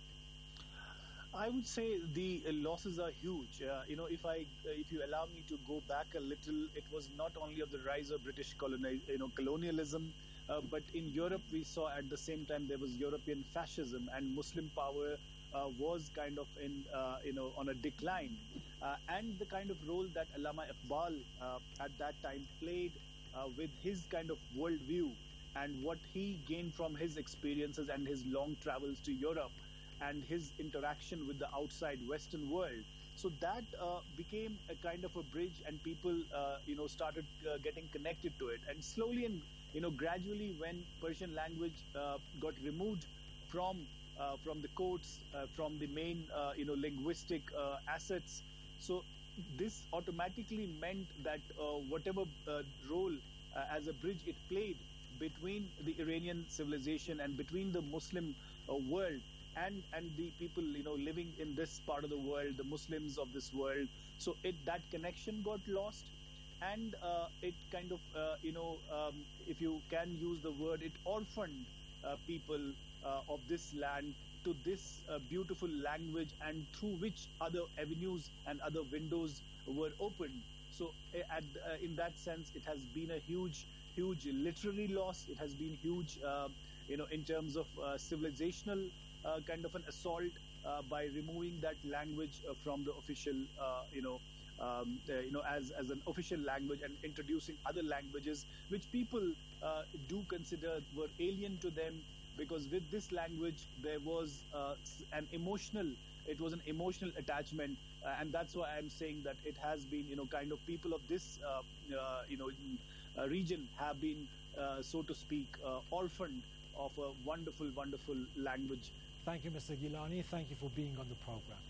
I would say the uh, losses are huge. Uh, you know, if I, uh, if you allow me to go back a little, it was not only of the rise of British coloni- you know, colonialism, uh, but in Europe we saw at the same time there was European fascism, and Muslim power uh, was kind of in, uh, you know, on a decline. Uh, and the kind of role that Allama Iqbal uh, at that time played uh, with his kind of worldview and what he gained from his experiences and his long travels to Europe and his interaction with the outside Western world. So that uh, became a kind of a bridge, and people, uh, you know, started uh, getting connected to it. And slowly and, you know, gradually, when Persian language uh, got removed from uh, from the courts, uh, from the main, uh, you know, linguistic uh, assets, so this automatically meant that uh, whatever uh, role uh, as a bridge it played between the Iranian civilization and between the Muslim uh, world, and and the people, you know, living in this part of the world, the Muslims of this world. So it that connection got lost, and uh, it kind of, uh, you know, um, if you can use the word, it orphaned uh, people uh, of this land to this uh, beautiful language, and through which other avenues and other windows were opened. So at, uh, in that sense, it has been a huge, huge literary loss. It has been huge, uh, you know, in terms of uh, civilizational Uh, kind of an assault uh, by removing that language uh, from the official, uh, you know, um, uh, you know, as as an official language, and introducing other languages which people uh, do consider were alien to them, because with this language there was uh, an emotional, it was an emotional attachment, uh, and that's why I'm saying that it has been, you know, kind of people of this, uh, uh, you know, uh, region have been, uh, so to speak, uh, orphaned of a wonderful, wonderful language. Thank you, Mister Gilani. Thank you for being on the program.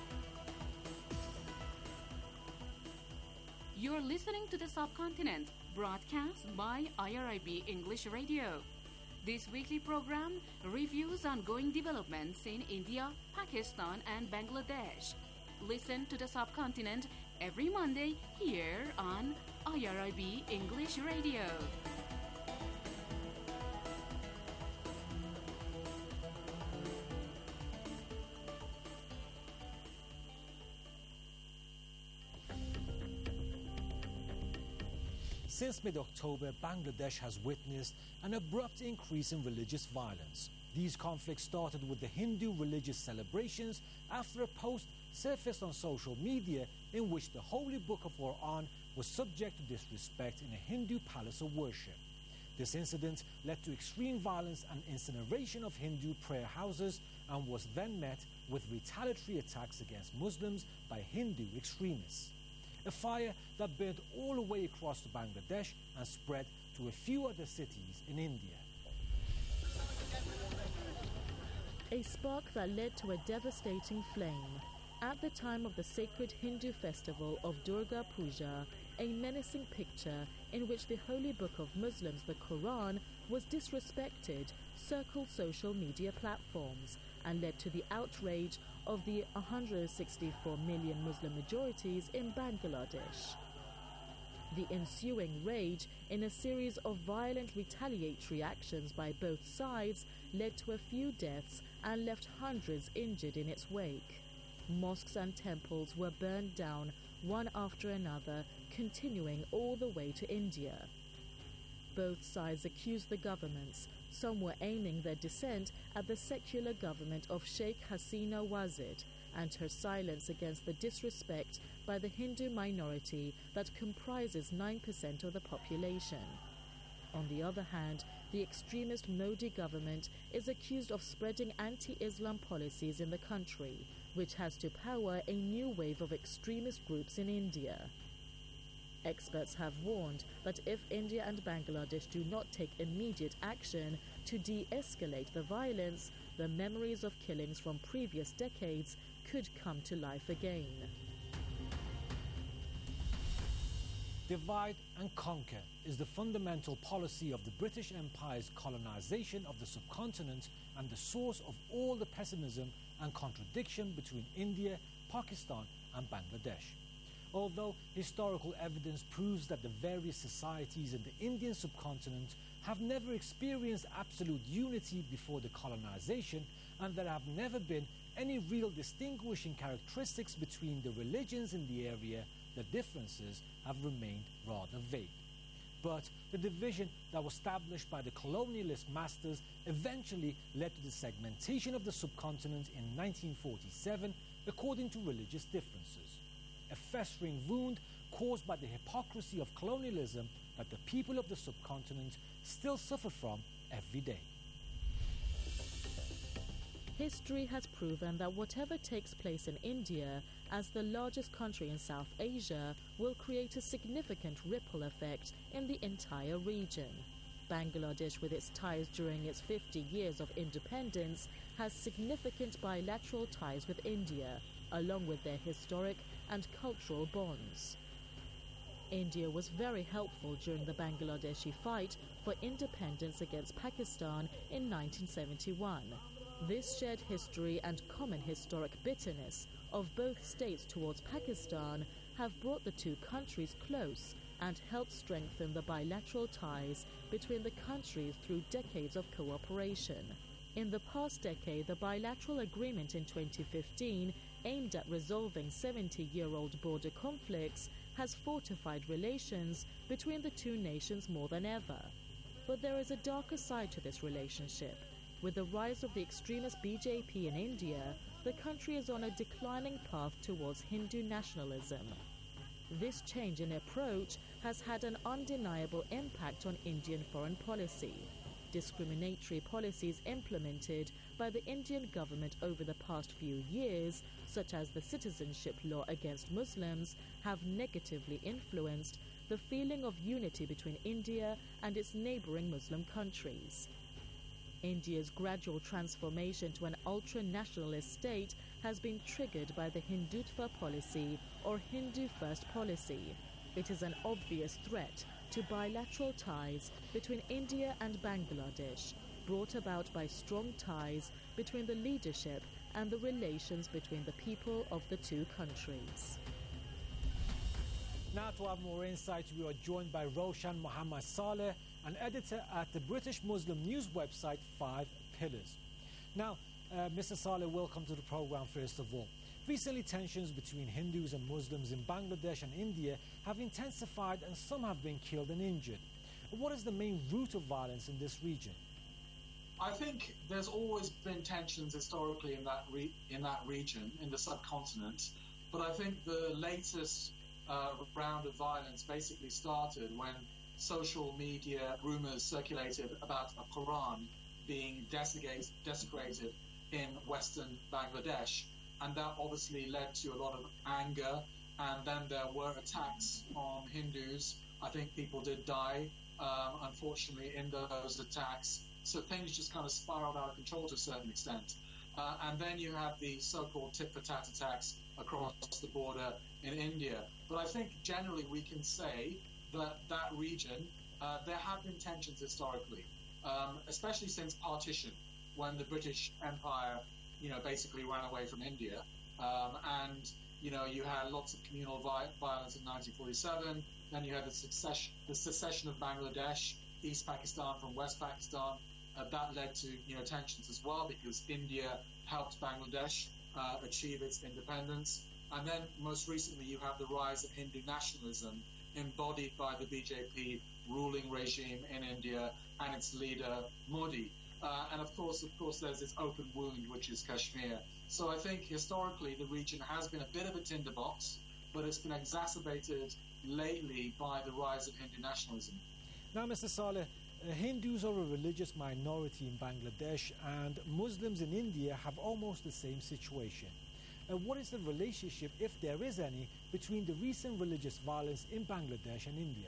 You're listening to The Subcontinent, broadcast by I R I B English Radio. This weekly program reviews ongoing developments in India, Pakistan, and Bangladesh. Listen to the subcontinent every Monday here on I R I B English Radio. Since mid-October, Bangladesh has witnessed an abrupt increase in religious violence. These conflicts started with the Hindu religious celebrations after a post surfaced on social media in which the holy book of Quran was subject to disrespect in a Hindu palace of worship. This incident led to extreme violence and incineration of Hindu prayer houses and was then met with retaliatory attacks against Muslims by Hindu extremists. A fire that burned all the way across to Bangladesh and spread to a few other cities in India. A spark that led to a devastating flame. At the time of the sacred Hindu festival of Durga Puja, a menacing picture in which the holy book of Muslims, the Quran, was disrespected circled social media platforms and led to the outrage of the one hundred sixty-four million Muslim majorities in Bangladesh. The ensuing rage in a series of violent retaliatory actions by both sides led to a few deaths and left hundreds injured in its wake. Mosques and temples were burned down one after another, continuing all the way to India. Both sides accused the governments. Some were aiming their dissent at the secular government of Sheikh Hasina Wajid and her silence against the disrespect by the Hindu minority that comprises nine percent of the population. On the other hand, the extremist Modi government is accused of spreading anti-Islam policies in the country, which has to power a new wave of extremist groups in India. Experts have warned that if India and Bangladesh do not take immediate action to de-escalate the violence, the memories of killings from previous decades could come to life again. Divide and conquer is the fundamental policy of the British Empire's colonization of the subcontinent and the source of all the pessimism and contradiction between India, Pakistan, and Bangladesh. Although historical evidence proves that the various societies in the Indian subcontinent have never experienced absolute unity before the colonization, and there have never been any real distinguishing characteristics between the religions in the area, the differences have remained rather vague. But the division that was established by the colonialist masters eventually led to the segmentation of the subcontinent in nineteen forty-seven according to religious differences. A festering wound caused by the hypocrisy of colonialism that the people of the subcontinent still suffer from every day. History has proven that whatever takes place in India, as the largest country in South Asia, will create a significant ripple effect in the entire region. Bangladesh, with its ties during its fifty years of independence, has significant bilateral ties with India, along with their historic and cultural bonds. India was very helpful during the Bangladeshi fight for independence against Pakistan in nineteen seventy-one. This shared history and common historic bitterness of both states towards Pakistan have brought the two countries close and helped strengthen the bilateral ties between the countries through decades of cooperation. In the past decade, the bilateral agreement in twenty fifteen, aimed at resolving seventy-year-old border conflicts, has fortified relations between the two nations more than ever. But there is a darker side to this relationship. With the rise of the extremist B J P in India, the country is on a declining path towards Hindu nationalism. This change in approach has had an undeniable impact on Indian foreign policy. Discriminatory policies implemented by the Indian government over the past few years, such as the citizenship law against Muslims, have negatively influenced the feeling of unity between India and its neighboring Muslim countries. India's gradual transformation to an ultra-nationalist state has been triggered by the Hindutva policy or Hindu First policy. It is an obvious threat to bilateral ties between India and Bangladesh, brought about by strong ties between the leadership and the relations between the people of the two countries. Now to have more insights, we are joined by Roshan Mohammad Saleh, an editor at the British Muslim news website Five Pillars. Now, uh, Mister Saleh, welcome to the program first of all. Recently, tensions between Hindus and Muslims in Bangladesh and India have intensified and some have been killed and injured. What is the main root of violence in this region? I think there's always been tensions historically in that re- in that region, in the subcontinent, but I think the latest uh, round of violence basically started when social media rumors circulated about a Quran being desecrated, desecrated in western Bangladesh, and that obviously led to a lot of anger, and then there were attacks on Hindus. I think people did die, um, unfortunately, in those attacks. So things just kind of spiraled out of control to a certain extent. Uh, and then you have the so-called tit-for-tat attacks across the border in India. But I think generally we can say that that region, uh, there have been tensions historically, um, especially since partition, when the British Empire, you know, basically ran away from India. Um, and, you know, you had lots of communal vi- violence in nineteen forty-seven. Then you had the succession, the secession of Bangladesh, East Pakistan from West Pakistan. Uh, that led to, you know, tensions as well, because India helped Bangladesh uh, achieve its independence. And then most recently you have the rise of Hindu nationalism embodied by the B J P ruling regime in India and its leader Modi. Uh, and of course, of course, there's this open wound, which is Kashmir. So I think historically the region has been a bit of a tinderbox, but it's been exacerbated lately by the rise of Hindu nationalism. Now, Mister Saleh, uh, Hindus are a religious minority in Bangladesh, and Muslims in India have almost the same situation. Uh, what is the relationship, if there is any, between the recent religious violence in Bangladesh and India?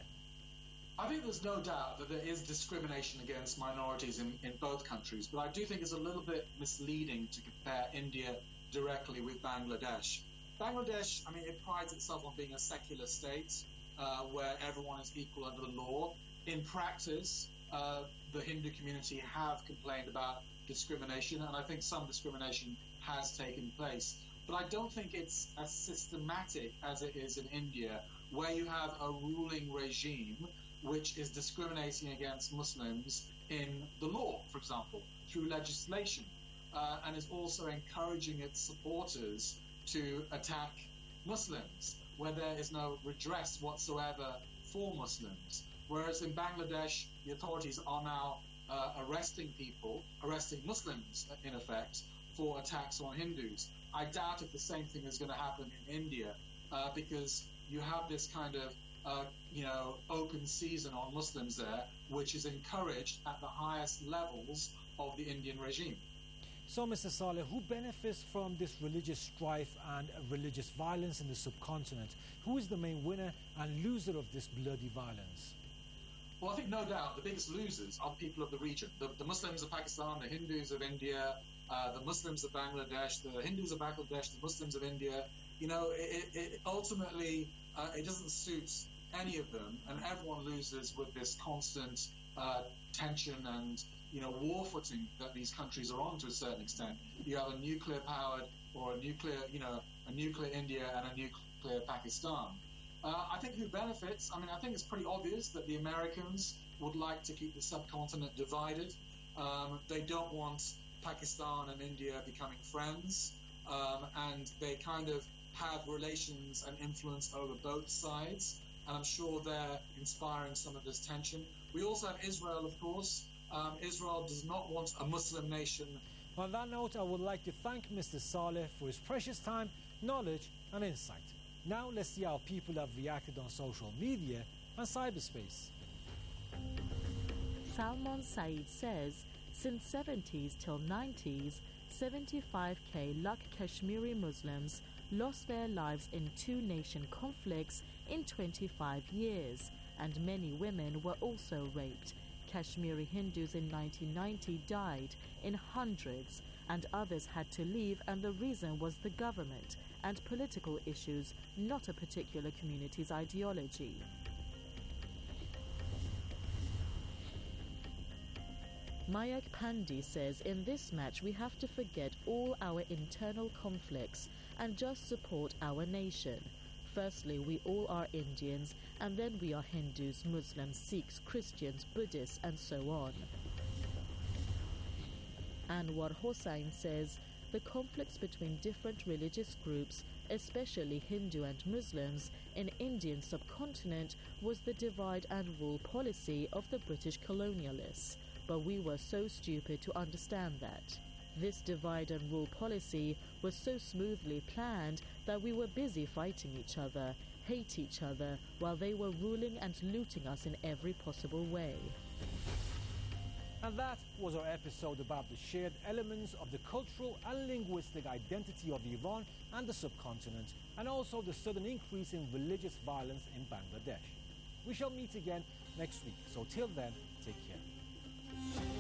I think there's no doubt that there is discrimination against minorities in, in both countries, but I do think it's a little bit misleading to compare India directly with Bangladesh. Bangladesh, I mean, it prides itself on being a secular state uh, where everyone is equal under the law. In practice, uh, the Hindu community have complained about discrimination, and I think some discrimination has taken place. But I don't think it's as systematic as it is in India, where you have a ruling regime which is discriminating against Muslims in the law, for example, through legislation, uh, and is also encouraging its supporters to attack Muslims, where there is no redress whatsoever for Muslims. Whereas in Bangladesh, the authorities are now uh, arresting people, arresting Muslims, in effect, for attacks on Hindus. I doubt if the same thing is going to happen in India, uh, because you have this kind of, uh, you know, open season on Muslims there, which is encouraged at the highest levels of the Indian regime. So, Mister Saleh, who benefits from this religious strife and uh, religious violence in the subcontinent? Who is the main winner and loser of this bloody violence? Well, I think no doubt the biggest losers are the people of the region. The, the Muslims of Pakistan, the Hindus of India, uh, the Muslims of Bangladesh, the Hindus of Bangladesh, the Muslims of India. You know, it, it ultimately, uh, it doesn't suit any of them, and everyone loses with this constant uh, tension and, you know, war footing that these countries are on to a certain extent. You have a nuclear-powered or a nuclear, you know, a nuclear India and a nuclear Pakistan. Uh, I think who benefits, I mean, I think it's pretty obvious that the Americans would like to keep the subcontinent divided. Um, they don't want Pakistan and India becoming friends, um, and they kind of have relations and influence over both sides, and I'm sure they're inspiring some of this tension. We also have Israel, of course. Um, Israel does not want a Muslim nation. On that note, I would like to thank Mister Saleh for his precious time, knowledge and insight. Now let's see how people have reacted on social media and cyberspace. Salman Saeed says, since seventies till nineties, seventy-five K lakh Kashmiri Muslims lost their lives in two-nation conflicts in twenty-five years, and many women were also raped. Kashmiri Hindus in nineteen ninety died in hundreds, and others had to leave, and the reason was the government and political issues, not a particular community's ideology. Mayak Pandey says in this match we have to forget all our internal conflicts and just support our nation. Firstly, we all are Indians, and then we are Hindus, Muslims, Sikhs, Christians, Buddhists, and so on. Anwar Hossain says the conflicts between different religious groups, especially Hindu and Muslims, in Indian subcontinent was the divide and rule policy of the British colonialists. But we were so stupid to understand that. This divide and rule policy was so smoothly planned that we were busy fighting each other, hate each other, while they were ruling and looting us in every possible way. And that was our episode about the shared elements of the cultural and linguistic identity of Iran and the subcontinent, and also the sudden increase in religious violence in Bangladesh. We shall meet again next week, so till then, take care.